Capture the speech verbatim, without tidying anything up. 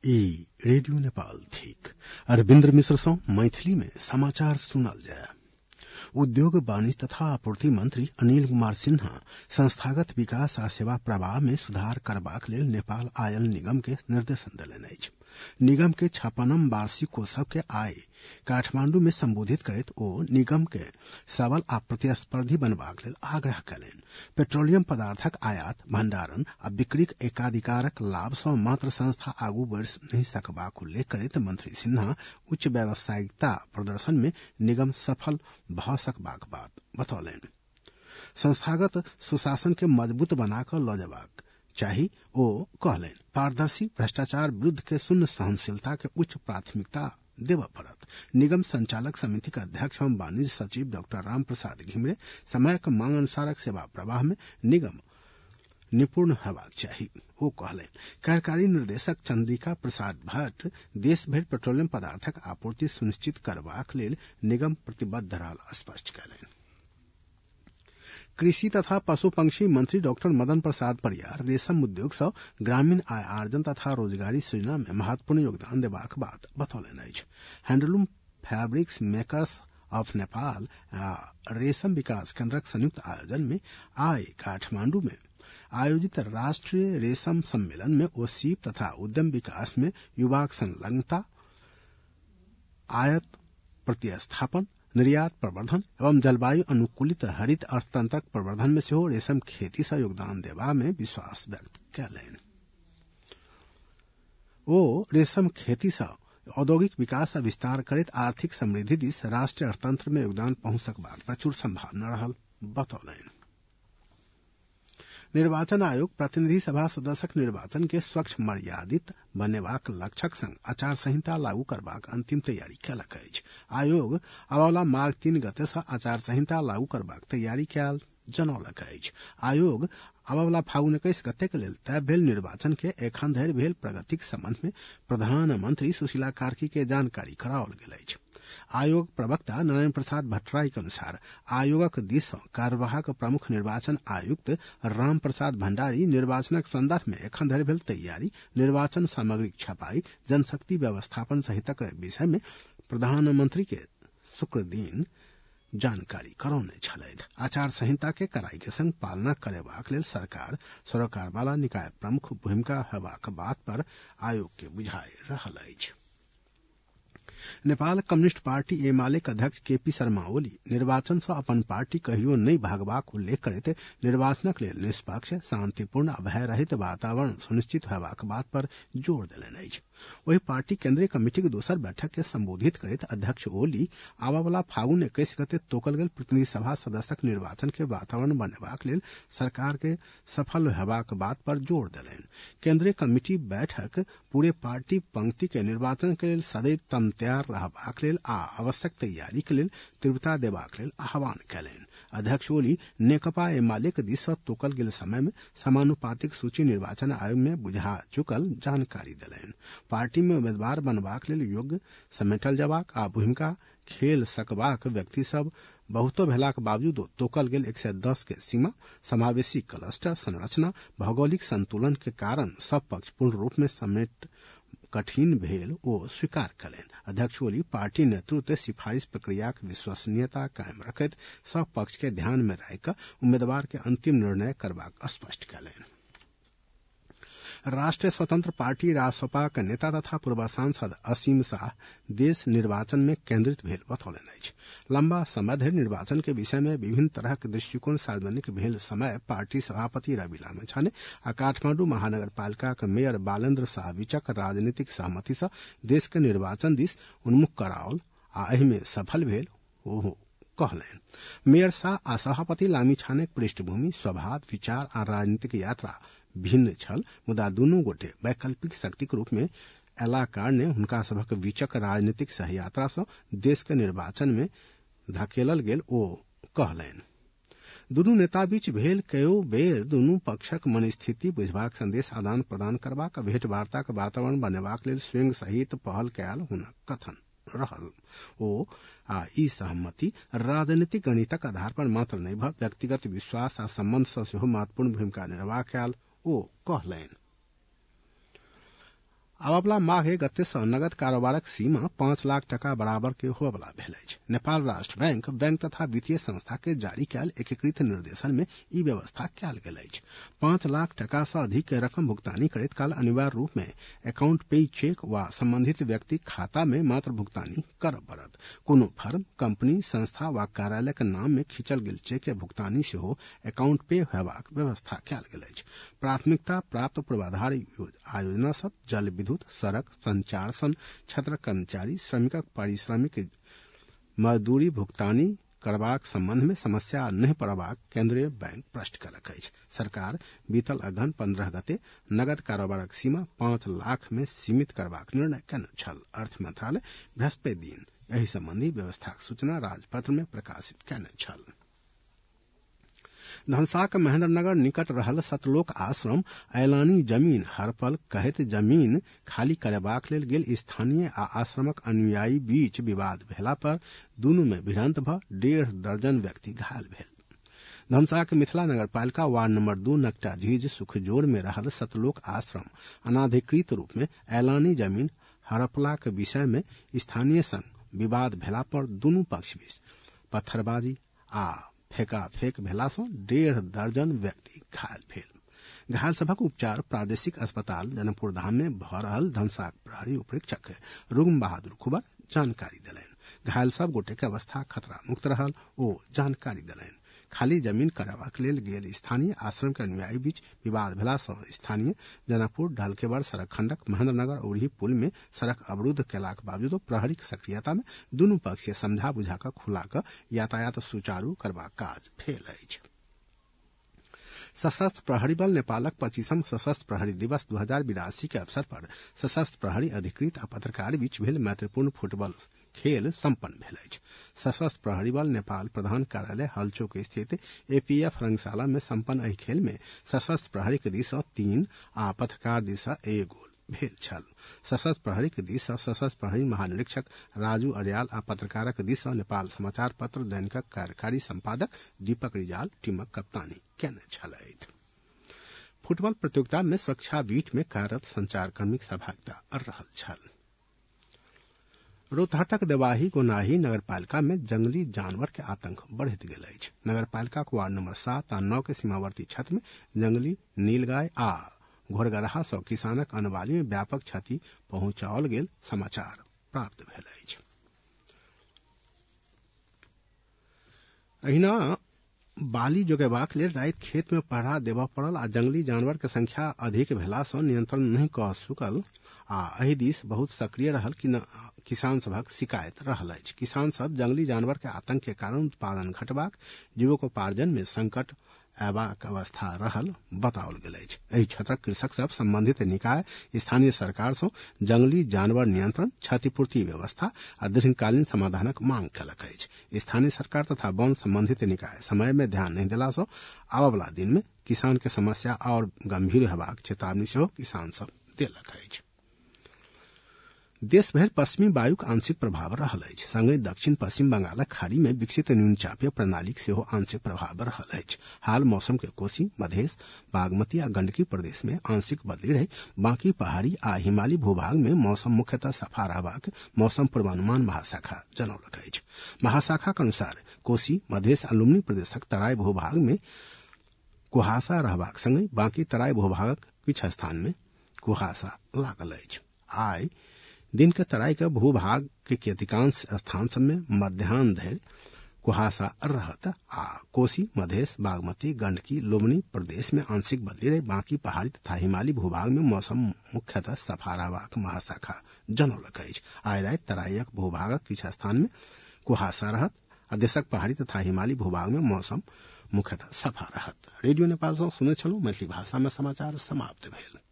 ई रेडियो नेपाल थिक अरविन्द्र मिश्र सौ मैथिली में समाचार सुनल जाय। उद्योग वाणिज्य तथा आपूर्ति मंत्री अनिल कुमार सिन्हा संस्थागत विकास आ सेवा प्रवाह में सुधार करबाक लेल नेपाल आयल निगम के निर्देशन देलनि अछि। निगम के छप्पनम वार्षिकोत्सव के आइ काठमांडू में संबोधित करैत ओ निगम के सबल आ प्रतिस्पर्धी बनबाक लेल आग्रह कयलनि। पेट्रोलियम पदार्थक आयात, भंडारण आ बिक्रीक एकाधिकारक लाभ सँ मात्र संस्था आगू बढ़ि नहि सकबाक उल्लेख करैत मंत्री सिन्हा उच्च व्यावसायिकता प्रदर्शन में निगम सफल भ सकबाक बात बतौलनि। संस्थागत सुशासन के मजबूत बना क ल जयबाक चाही ओ कहलनि। पारदर्शी भ्रष्टाचार विरुद्ध के शून्य सहनशीलता के उच्च प्राथमिकता देव पड़त। निगम संचालक समिति के अध्यक्ष एवं वाणिज्य सचिव डॉक्टर राम प्रसाद घिमरे समय के मांग अनुसारक सेवा प्रवाह में निगम निपुण हेबाक चाही ओ कहलनि। कार्यकारी निर्देशक चंद्रिका प्रसाद भट्ट देश भरि पेट्रोलियम पदार्थक आपूर्ति सुनिश्चित करबाक लेल निगम प्रतिबद्ध रहल स्पष्ट कयलनि। कृषि तथा पशु पंक्षी मंत्री डॉक्टर मदन प्रसाद परियार रेशम उद्योग सँ ग्रामीण आय आर्जन तथा रोजगारी सृजना में महत्वपूर्ण योगदान देबाक बात बतौलनि अछि। Handloom fabrics makers of Nepal आ रेशम विकास केंद्रक संयुक्त आयोजन में आइ काठमांडू में आयोजित राष्ट्रीय रेशम सम्मेलन में ओ सीप तथा उद्यम विकास में युवाक संलग्नता, आयात प्रतिस्थापन, निर्यात प्रवर्धन एवं जलवायु अनुकूलित हरित अर्थतंत्रक प्रवर्धन में सेहो रेशम खेती से योगदान देबा में विश्वास व्यक्त कयलनि। ओ रेशम खेती से औद्योगिक विकास आ विस्तार करैत आर्थिक समृद्धि दिस राष्ट्रीय अर्थतंत्र में योगदान पहुंच सकबाक प्रचुर संभावना रहल बतौलनि। निर्वाचन आयोग प्रतिनिधि सभा सदस्यक निर्वाचन के स्वच्छ मर्यादित बनेबाक लक्ष्यक संग आचार संहिता लागू करबाक अंतिम तैयारी कयलक अछि। आयोग आबवला माघ तीन गते सँ आचार संहिता लागू करबाक तैयारी कयल जनौलक अछि। आयोग आबवला फागुन इक्कीस गते के लेल तय भेल निर्वाचन के एखन धरि भेल प्रगतिक संबंध में प्रधानमंत्री सुशीला कार्की के जानकारी कराओल गेल अछि। आयोग प्रवक्ता नारायण प्रसाद भट्टराई के अनुसार आयोगक दिस सँ कार्यवाहक प्रमुख निर्वाचन आयुक्त राम प्रसाद भंडारी निर्वाचनक संदर्भ में एखन धरि भेल तैयारी, निर्वाचन सामग्रीक छपाई, जनशक्ति व्यवस्थापन सहितक विषय में प्रधानमंत्री के शुक्र दिन जानकारी करौने छलथि। आचार संहिता के कड़ाई के संग पालना करेबाक लेल सरकार सरोकार वाला निकाय प्रमुख भूमिका हेबाक बात पर आयोग के बुझाई रहल अछि। नेपाल कम्युनिस्ट पार्टी एमाले के अध्यक्ष केपी शर्मा ओली निर्वाचन से अपन पार्टी कहियो नहीं भागबाक उल्लेख करैत निर्वाचनक लेल निष्पक्ष, शांतिपूर्ण आ भय रहित वातावरण सुनिश्चित होयबाक बात पर जोर देलनि अछि। वही पार्टी केंद्रीय कमिटी के दोसर बैठक के संबोधित करैत अध्यक्ष ओली आबवला फागुन इक्कीस गते तोकल गेल प्रतिनिधि सभा सदस्यक निर्वाचन के वातावरण बनेबाक लेल सरकार के सफल हेबाक बात पर जोर देलनि। केंद्रीय कमिटी बैठक पूरे पार्टी पंक्ति के निर्वाचन के लेल सदैव तम तैयार रहबाक लेल आ आवश्यक तैयारी के लेल तीव्रता देबाक लेल आह्वान कयलनि। अध्यक्ष ओली नेकपा एमाले के दिस सँ तोकल गेल समय में समानुपातिक सूची निर्वाचन आयोग में बुझा चुकल जानकारी देलनि। पार्टी में उम्मीदवार बनबाक लेल योग्य समेटल जबाक आ भूमिका खेल सकबाक व्यक्ति सब बहुतो भेलाक बावजूद तोकल गेल एक सौ दस के सीमा, समावेशी क्लस्टर संरचना, भौगोलिक संतुलन के कारण सब पक्ष पूर्ण रूप में समेट कठिन भेल ओ स्वीकार कयलनि। अध्यक्ष ओली पार्टी नेतृत्व सिफारिश प्रक्रियाक विश्वसनीयता कायम रखैत सब पक्ष के ध्यान में राखि उम्मीदवार के अंतिम निर्णय करबाक स्पष्ट कयलनि। राष्ट्रीय स्वतंत्र पार्टी रासपा के नेता तथा पूर्व सांसद असीम शाह देश निर्वाचन में केंद्रित भेल बतौलनि अछि। लंबा समय धरि निर्वाचन के विषय में विभिन्न तरह के दृष्टिकोण सार्वजनिक भेल समय पार्टी सभापति रवि लामिछाने आ काठमांडू महानगर पालिका के मेयर बालेन्द्र शाह बीचक राजनीतिक सहमति से देश के निर्वाचन दिस उन्मुख कराओल आ एहि में सफल भेल ओहो कहलनि। मेयर शाह आ सभापति लामिछाने पृष्ठभूमि, स्वभाव, विचार आ राजनीतिक यात्रा भिन्न छल, मुदा दुनू गोटे वैकल्पिक शक्ति के रूप में अयला कारणे हुनका सभक बीचक राजनीतिक सहयात्रा सँ देश के निर्वाचन में धकेलल गेल ओ कहलनि। दुनू नेता बीच भेल कयो बेर दुनू पक्षक मनस्थिति बुझबाक संदेश आदान प्रदान करबाक भेंट वार्ताक वातावरण बनेबाक लेल स्वयं सहित पहल कयल हुनक कथन रहल। ओ आ ई सहमति राजनीतिक गणितक आधार पर मात्र नहि भ व्यक्तिगत विश्वास आ संबंध सँ सेहो महत्वपूर्ण भूमिका निर्वाह कयल ओ कहलनि। आबला माघ गते सँ नगद कारोबारक सीमा पांच लाख टका बराबर के होबला भेल अछि। नेपाल राष्ट्र बैंक बैंक तथा वित्तीय संस्था के जारी कैल एकीकृत निर्देशन में ई व्यवस्था कैल गेल अछि। पांच लाख टका सँ अधिक के रकम भुगतानी करैत काल अनिवार्य रूप में अकाउंट पे चेक वा संबंधित व्यक्ति खाता में मात्र भुगतानी करब पड़त। कोनो फर्म, कंपनी, संस्था वा कार्यालय के नाम में खींचल गेल चेक के भुगतानी सेहो अकाउंट पे हेबाक व्यवस्था कैल गेल अछि। प्राथमिकता प्राप्त पूर्वाधार आयोजना सब जल, विद्युत, सड़क, संचार सन क्षेत्रक कर्मचारी, श्रमिकक पारिश्रमिक मजदूरी भुगतानी करबाक संबंध में समस्या नहीं पड़बाक केंद्रीय बैंक प्रश्न कयलक अछि। सरकार बीतल अगहन पंद्रह गते नगद कारोबारक सीमा पांच लाख में सीमित करबाक निर्णय कयने छल। अर्थ मंत्रालय बृहस्पति दिन एहि संबंधी व्यवस्थाक सूचना राजपत्र में प्रकाशित कयने छल। धनसाक महेंद्रनगर निकट रहल सतलोक आश्रम ऐलानी जमीन हड़पल कहैत जमीन खाली करेबाक लेल गेल स्थानीय आ आश्रमक अनुयायी बीच विवाद भेला पर दुनू में भिड़ंत भ डेढ़ दर्जन व्यक्ति घायल भेल। धनसाक मिथिला नगरपालिका वार्ड नंबर दू नकटा झीज सुखजोर में रहल सतलोक आश्रम अनाधिकृत रूप में ऐलानी जमीन हड़पला के विषय में स्थानीय संग विवाद भेला पर दुनू पक्ष बीच पत्थरबाजी आ फेका फेक भेला सँ डेढ़ दर्जन व्यक्ति घायल भेल। घायल सभक उपचार प्रादेशिक अस्पताल जनकपुर धाम में भ रहल धनसाक प्रहरी उपरीक्षक रुगम बहादुर कुबर जानकारी देलनि। घायल सब गोटे के अवस्था खतरा मुक्त रहल ओ जानकारी देलनि। खाली जमीन कराबाक लेल गेल स्थानीय आश्रम के अनुयायी बीच विवाद भेला सँ स्थानीय जनकपुर ढलकेवर सड़क खंडक महेंद्रनगर औरी पुल में सड़क अवरुद्ध केलाक बावजूद प्रहरी सक्रियता में दुनू पक्ष के समझा बुझा क खुला क यातायात सुचारू करबाक काज भेल अछि। सशस्त्र प्रहरी बल नेपालक पच्चीसम सशस्त्र प्रहरी दिवस दू हजार बिरासी के अवसर पर सशस्त्र प्रहरी अधिकृत आ पत्रकार बीच भेल मैत्रीपूर्ण फुटबॉल खेल संपन्न भेल अछि। सशस्त्र प्रहरी बल नेपाल प्रधान कार्यालय हलचोक स्थित एपीएफ रंगशाला में संपन्न एहि खेल में सशस्त्र प्रहरी के दिस सँ तीन आ पत्रकार दिस सँ एक गोल भेल छल। सशस्त्र प्रहरी के दिस सँ सशस्त्र प्रहरी महानिरीक्षक राजू अरियाल आ पत्रकारक दिस सँ नेपाल समाचार पत्र दैनिकक कार्यकारी संपादक दीपक रिजाल टीमक कप्तानी केने छलथि। फुटबॉल प्रतियोगिता में सुरक्षा बीट में कार्यरत संचारकर्मी सहभागिता रहल छल। रोहतक देवाही गोनाही नगरपालिका में जंगली जानवर के आतंक बढ़त गेल अछि। नगरपालिका के वार्ड नंबर सात आ नौ के सीमावर्ती क्षेत्र में जंगली नीलगाय आ घोड़गदहा सँ किसानक अन्न में व्यापक क्षति पहुंचाओल गेल समाचार प्राप्त भेल अछि। अहिना बाली जोगेबाक लेल राति खेत में पहरा देबऽ पड़ल आ जंगली जानवर के संख्या अधिक भेला सँ नियंत्रण नहीं कऽ सकल आ एहि दिस बहुत सक्रिय रहल कि किसान सभक शिकायत रहल अछि। किसान सब जंगली जानवर के आतंक के कारण उत्पादन घटबाक, जीविकोपार्जन में संकट अयबाक अवस्था रहल बताओल गेल अछि। एहि क्षेत्रक कृषक सब संबंधित निकाय, स्थानीय सरकार सँ जंगली जानवर नियंत्रण, क्षतिपूर्ति व्यवस्था आ दीर्घकालीन समाधानक मांग कयलक अछि। स्थानीय सरकार तथा वन संबंधित निकाय समय में ध्यान नहीं देला सँ आबयवला दिन में किसान के समस्या और गंभीर हेबाक चेतावनी सेहो किसान सब देलक अछि। देश भर पश्चिमी वायुक आंशिक प्रभाव रहल अछि। संगहि दक्षिण पश्चिम बंगालक खाड़ी में विकसित न्यूनचापीय प्रणालीक सेहो आंशिक प्रभाव रहल अछि। हाल मौसम के कोसी, मधेश, बागमती आ गंडकी प्रदेश में आंशिक बदली रही, बाकी पहाड़ी आ हिमालयी भूभाग में मौसम मुख्यतः सफा रहबाक मौसम पूर्वानुमान महाशाखा जनौलक अछि। महाशाखा के अनुसार कोसी, मधेश आ लुम्बिनी प्रदेशक तराई भूभाग में कुहासा रहबाक संगहि बाकी तराई भूभागक किछु स्थान में कुहासा लागल अछि। आइ दिन के तराई के भूभाग के अधिकांश स्थान सब में मध्याह्न धरि कुहासा रहत आ कोसी, मधेश, बागमती, गंडकी, लुम्बिनी प्रदेश में आंशिक बदली रही, बाकी पहाड़ी तथा हिमालयी भूभाग में मौसम मुख्यतः सफा रहबाक महाशाखा जनौलक अछि। आइ राति तराईक भूभागक किछु स्थान में कुहासा रहत आ देशक पहाड़ी तथा हिमालयी भूभाग में मौसम मुख्यतः सफा रहत। रेडियो नेपाल सँ सुनैत छलहुँ। मैथिली भाषा में समाचार समाप्त भेल।